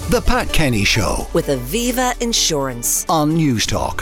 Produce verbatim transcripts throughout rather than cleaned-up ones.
The Pat Kenny Show with Aviva Insurance on Newstalk.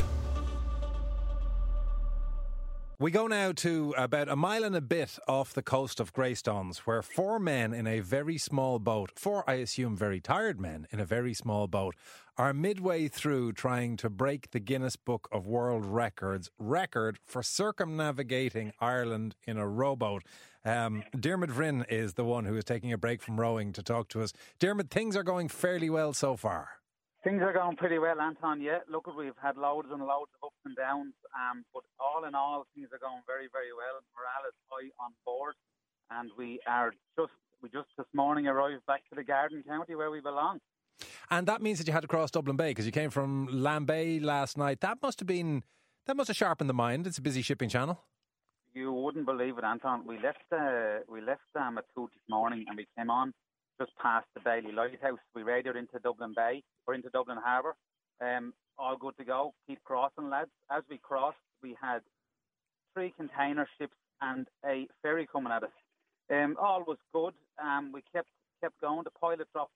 We go now to about a mile and a bit off the coast of Greystones, where four men in a very small boat, four, I assume, very tired men in a very small boat, are midway through trying to break the Guinness Book of World Records record for circumnavigating Ireland in a rowboat. Um, Dermot Vryn is the one who is taking a break from rowing to talk to us. Dermot, things are going fairly well so far. Things are going pretty well, Anton. Yeah, look, we've had loads and loads of ups and downs, um, but all in all, things are going very, very well. Morale is high on board, and we are just we just this morning arrived back to the Garden County where we belong. And that means that you had to cross Dublin Bay because you came from Lambay last night. That must have been that must have sharpened the mind. It's a busy shipping channel. You wouldn't believe it, Anton. We left uh, we left um, at two this morning, and we came on just past the Bailey Lighthouse. We radioed into Dublin Bay, or into Dublin Harbour. Um, all good to go. Keep crossing, lads. As we crossed, we had three container ships and a ferry coming at us. Um, all was good. Um, we kept kept going. The pilot dropped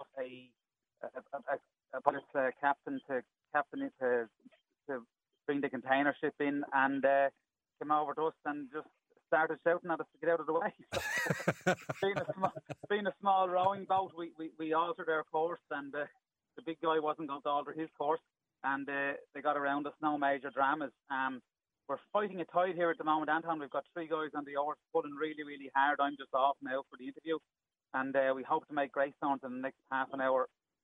a a, a, a pilot uh, captain to captain it to, to bring the container ship in, and uh, came over to us and just started shouting at us to get out of the way. So, being, a small, being a small rowing boat, we, we, we altered our course, and uh, the big guy wasn't going to alter his course, and uh, they got around us. No major dramas. Um, we're fighting a tide here at the moment, Anton. We've got three guys on the oars pulling really, really hard. I'm just off now for the interview, and uh, we hope to make Greystones in the next half an hour,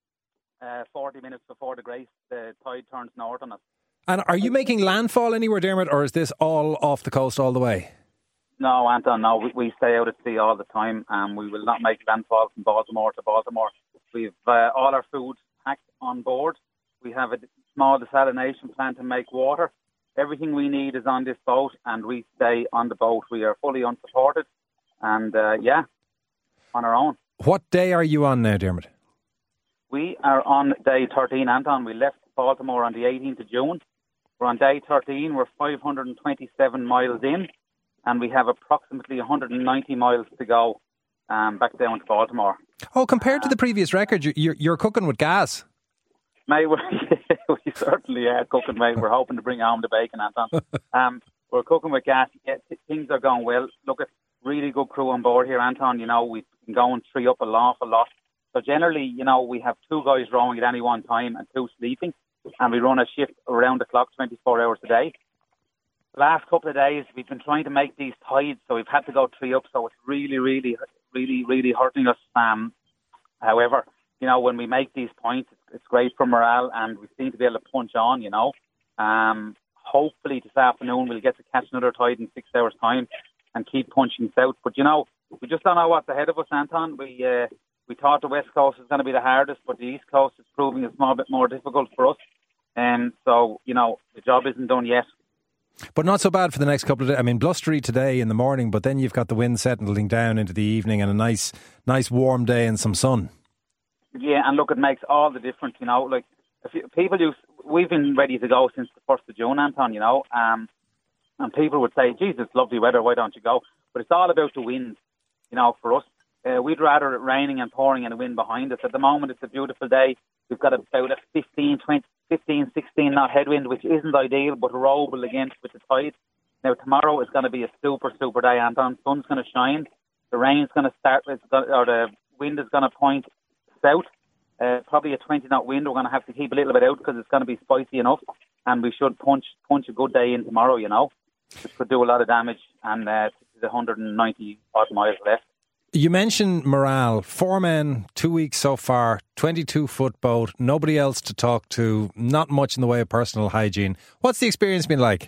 uh, forty minutes before the Grace, the tide turns north on us. And are you making landfall anywhere, Dermot, or is this all off the coast all the way? No, Anton, no. We, we stay out at sea all the time, and we will not make landfall from Baltimore to Baltimore. We've uh, all our food packed on board. We have a small desalination plant to make water. Everything we need is on this boat, and we stay on the boat. We are fully unsupported, and uh, yeah, on our own. What day are you on now, Dermot? We are on day thirteen, Anton. We left Baltimore on the eighteenth of June. We're on day thirteen. We're five hundred twenty-seven miles in, and we have approximately one hundred ninety miles to go um, back down to Baltimore. Oh, compared to the previous record, you're, you're cooking with gas. Mate, we certainly are cooking, mate. We're hoping to bring home the bacon, Anton. Um, we're cooking with gas. Yeah, th- things are going well. Look, at really good crew on board here, Anton. You know, we've been going three up an awful lot. So generally, you know, we have two guys rowing at any one time and two sleeping, and we run a shift around the clock, twenty-four hours a day. The last couple of days, we've been trying to make these tides, so we've had to go three up, so it's really, really, really, really hurting us. Um, however, you know, when we make these points, it's great for morale, and we seem to be able to punch on, you know. Um, hopefully this afternoon we'll get to catch another tide in six hours' time and keep punching south. But, you know, we just don't know what's ahead of us, Anton. We uh, we thought the West Coast was going to be the hardest, but the East Coast is proving a small bit more difficult for us. And um, so, you know, the job isn't done yet. But not so bad for the next couple of days. I mean, blustery today in the morning, but then you've got the wind settling down into the evening and a nice, nice warm day and some sun. Yeah, and look, it makes all the difference, you know. Like, if you, people use, we've been ready to go since the first of June, Anton, you know. Um, and people would say, geez, it's lovely weather, why don't you go? But it's all about the wind, you know, for us. Uh, we'd rather it raining and pouring and the wind behind us. At the moment, it's a beautiful day. We've got about a fifteen, twenty, fifteen, sixteen knot headwind, which isn't ideal, but rowable against with the tide. Now, tomorrow is going to be a super, super day, Anton. Sun's going to shine. The rain's going to start, it's going, or the wind is going to point south. Uh, probably a twenty knot wind. We're going to have to keep a little bit out because it's going to be spicy enough. And we should punch punch a good day in tomorrow, you know. Which could do a lot of damage. And uh, there's one hundred ninety odd miles left. You mentioned morale. Four men, two weeks so far, twenty-two foot boat, nobody else to talk to, not much in the way of personal hygiene. What's the experience been like?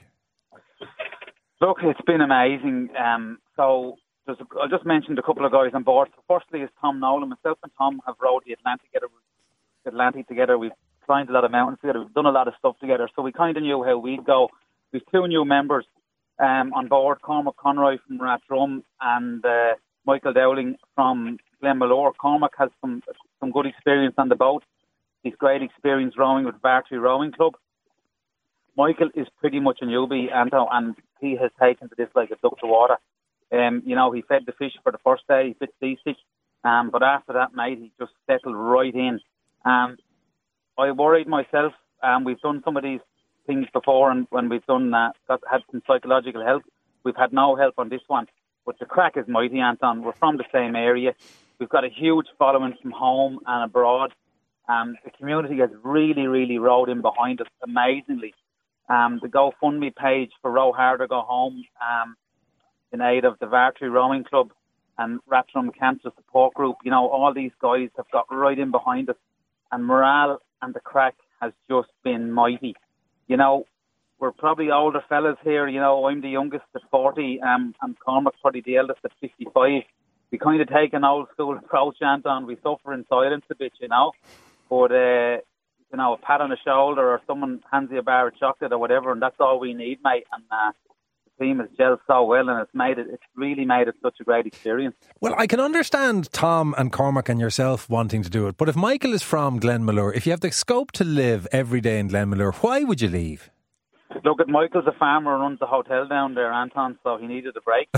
Look, it's been amazing. Um, so there's a, I just mentioned a couple of guys on board. So firstly is Tom Nolan. Myself and Tom have rowed the Atlantic together. Atlantic together. We've climbed a lot of mountains together. We've done a lot of stuff together. So we kind of knew how we'd go. We've two new members um, on board, Cormac Conroy from Rathdrum and uh, Michael Dowling from Glenmalure. Cormac has some some good experience on the boat. He's great experience rowing with Bartry Rowing Club. Michael is pretty much a newbie, and, and he has taken to this like a duck to water. Um, you know, he fed the fish for the first day, a bit seasick, um, but after that, mate, he just settled right in. Um, I worried myself. Um, we've done some of these things before, and when we've done that, got, had some psychological help. We've had no help on this one. But the crack is mighty, Anton. We're from the same area. We've got a huge following from home and abroad. Um, the community has really, really rowed in behind us amazingly. Um, the GoFundMe page for Row Harder, Go Home, um, in aid of the Vartry Rowing Club and Rathlum Cancer Support Group, you know, all these guys have got right in behind us. And morale and the crack has just been mighty. You know, we're probably older fellas here. You know, I'm the youngest at forty, um, and Cormac's probably the eldest at fifty-five. We kind of take an old school approach, Anton. We suffer in silence a bit, you know. But, uh, you know, a pat on the shoulder or someone hands you a bar of chocolate or whatever, and that's all we need, mate. And uh, the team has gelled so well, and it's made it, it's really made it such a great experience. Well, I can understand Tom and Cormac and yourself wanting to do it, but if Michael is from Glenmalure, if you have the scope to live every day in Glenmalure, why would you leave? Look, at Michael's a farmer and runs a hotel down there, Anton, so he needed a break.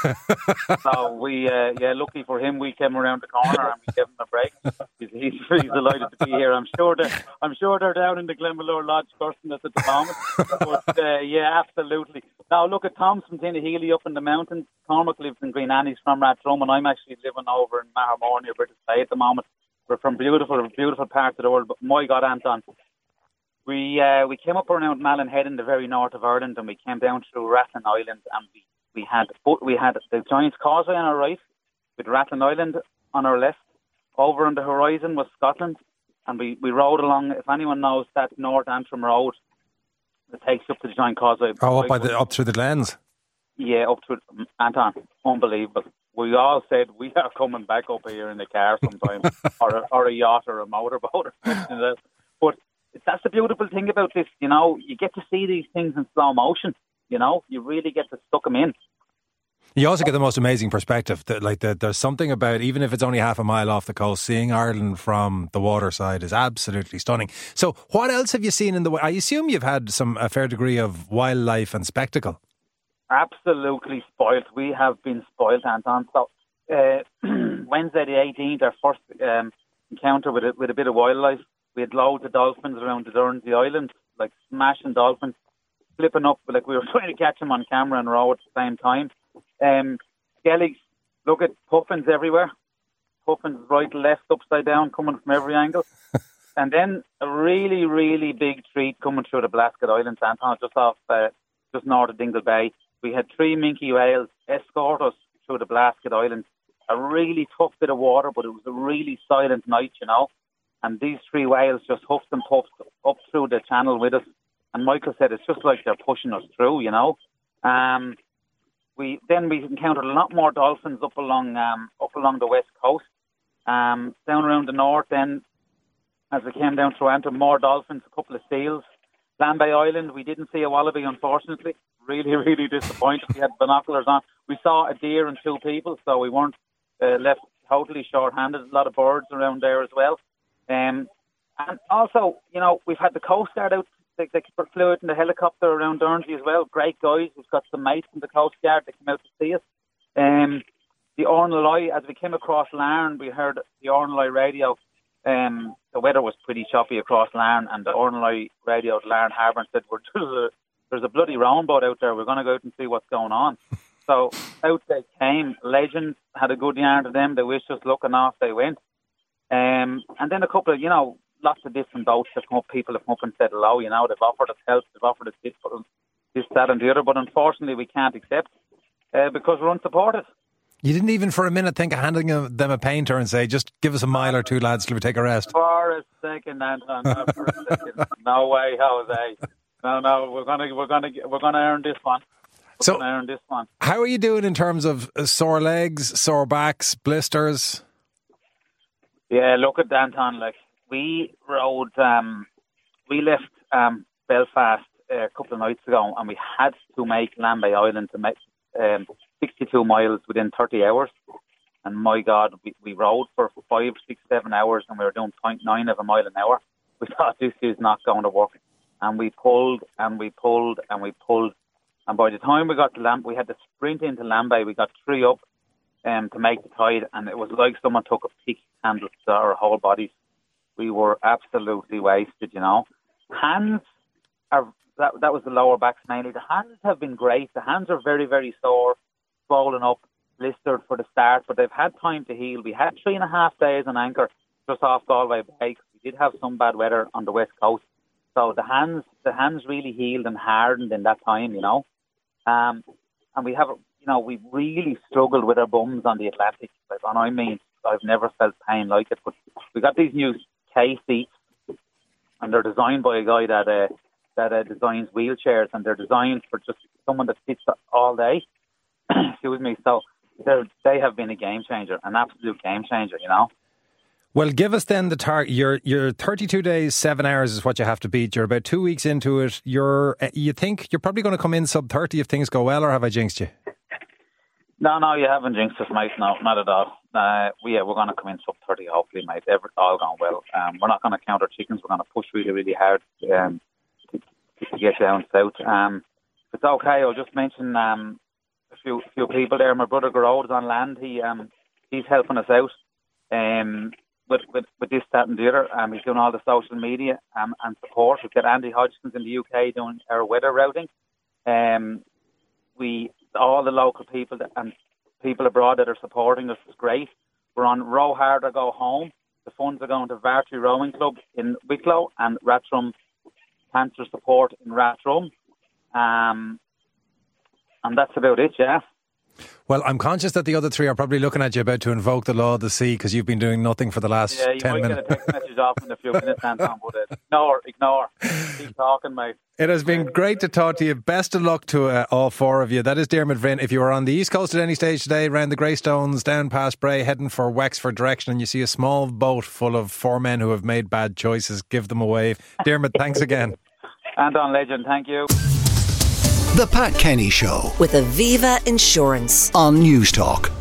so we, uh, yeah, lucky for him, we came around the corner and we gave him a break. He's, he's, he's delighted to be here. I'm sure that I'm sure they're down in the Glenmalure Lodge cursing us at the moment. But uh, yeah, absolutely. Now, look at Tom's from Tinnahealy up in the mountains. Cormac lives in Green Annie's from Rathdrum, and I'm actually living over in Mahermore near British Bay at the moment. We're from beautiful, beautiful parts of the world. But my God, Anton. We uh, we came up around Mallinhead in the very north of Ireland, and we came down through Rathlin Island, and we, we had we had the Giant's Causeway on our right, with Rathlin Island on our left. Over on the horizon was Scotland, and we, we rode along. If anyone knows that North Antrim Road, it takes you up to the Giant Causeway. Oh, up by the up through the Glens. Yeah, up through Anton, unbelievable. We all said we are coming back up here in the car sometime, or a, or a yacht or a motorboat or something like that. But that's the beautiful thing about this, you know. You get to see these things in slow motion, you know. You really get to suck them in. You also get the most amazing perspective. That, like, the, there's something about, even if it's only half a mile off the coast, seeing Ireland from the water side is absolutely stunning. So what else have you seen in the... I assume you've had some a fair degree of wildlife and spectacle. Absolutely spoilt. We have been spoilt, Anton. So uh, Wednesday the eighteenth, our first um, encounter with a, with a bit of wildlife. We had loads of dolphins around the Guernsey Island, like smashing dolphins, flipping up, like we were trying to catch them on camera and row at the same time. Um, Skelligs, look at puffins everywhere. Puffins right, left, upside down, coming from every angle. And then a really, really big treat coming through the Blasket Islands, Anton, just off, uh, just north of Dingle Bay. We had three minke whales escort us through the Blasket Islands. A really tough bit of water, but it was a really silent night, you know. And these three whales just huffed and puffed up through the channel with us. And Michael said it's just like they're pushing us through, you know. Um, we then we encountered a lot more dolphins up along um, up along the west coast. Um, down around the north, then as we came down through Antrim, more dolphins, a couple of seals. Lambay Island, we didn't see a wallaby, unfortunately. Really, really disappointed. We had binoculars on. We saw a deer and two people, so we weren't uh, left totally short-handed. A lot of birds around there as well. Um, and also, you know, we've had the Coast Guard out. They, they flew out in the helicopter around Guernsey as well. Great guys. We've got some mates from the Coast Guard that came out to see us. Um, the Ornelloy, as we came across Larne, we heard the Ornelloy radio. Um, the weather was pretty choppy across Larne, and the Ornelloy radio at Larne Harbour and said, there's a, there's a bloody roundboat out there. We're going to go out and see what's going on. So out they came. Legends had a good yarn to them. They wished us luck, and off they went. Um, and then a couple of, you know, lots of different boats have come up. People have come up and said hello, you know. They've offered us help. They've offered us this, this that and the other. But unfortunately, we can't accept uh, because we're unsupported. You didn't even for a minute think of handing them a painter and say, just give us a mile or two, lads, till we take a rest? For a second, Anton. Not for a second. No way, Jose. No, no, we're gonna, we're gonna, we're gonna earn this one. We're so, gonna earn this one. How are you doing in terms of sore legs, sore backs, blisters? Yeah, look at Anton. Like we rode, um, we left um, Belfast uh, a couple of nights ago, and we had to make Lambay Island to make um, sixty-two miles within thirty hours. And my God, we, we rode for five, six, seven hours, and we were doing zero point nine of a mile an hour. We thought this is not going to work, and we pulled and we pulled and we pulled, and by the time we got to Lamb, we had to sprint into Lambay. We got three up. Um, to make the tide, and it was like someone took a pick handle to our whole bodies. we were absolutely wasted, you know. Hands are, that, that was the lower backs mainly. The hands have been great. The hands are very, very sore, swollen up, blistered for the start, but they've had time to heal. We had three and a half days on anchor just off Galway Bay. We did have some bad weather on the west coast. So the hands, the hands really healed and hardened in that time, you know. Um, and we have, you know, we really struggled with our bums on the Atlantic. Like, and I mean, I've never felt pain like it. But we got these new K seats, and they're designed by a guy that uh, that uh, designs wheelchairs, and they're designed for just someone that sits all day. Excuse me. So they they have been a game changer, an absolute game changer, you know. Well, give us then the target. You're, you're thirty-two days, seven hours is what you have to beat. You're about two weeks into it. You're, you think you're probably going to come in sub thirty if things go well, or have I jinxed you? No, no, you haven't jinxed us, mate. No, not at all. Uh, we, yeah, we're going to come in sub thirty, hopefully, mate. Every, all going well. Um, we're not going to count our chickens. We're going to push really, really hard um, to, to get down south. Um, if it's okay, I'll just mention um, a few few people there. My brother Garrod is on land. He um, he's helping us out. Um. With, with, with this, that and the other. Um, he's doing all the social media um, and support. We've got Andy Hodgkins in the U K doing our weather routing. Um, we, all the local people that, and people abroad that are supporting us is great. We're on Row Hard or Go Home. The funds are going to Vartry Rowing Club in Wicklow and Rathdrum Cancer Support in Rathdrum. Um, and that's about it, yeah. Well, I'm conscious that the other three are probably looking at you about to invoke the law of the sea because you've been doing nothing for the last yeah, ten minutes. Yeah, you might get a text message off in a few minutes, Anton, but uh, ignore, ignore. Keep talking, mate. It has been great to talk to you. Best of luck to uh, all four of you. That is Diarmuid Vrinn. If you are on the East Coast at any stage today, around the Greystones, down past Bray, heading for Wexford direction, and you see a small boat full of four men who have made bad choices, give them a wave. Diarmuid, thanks again. Anton, legend, thank you. The Pat Kenny Show with Aviva Insurance on News Talk.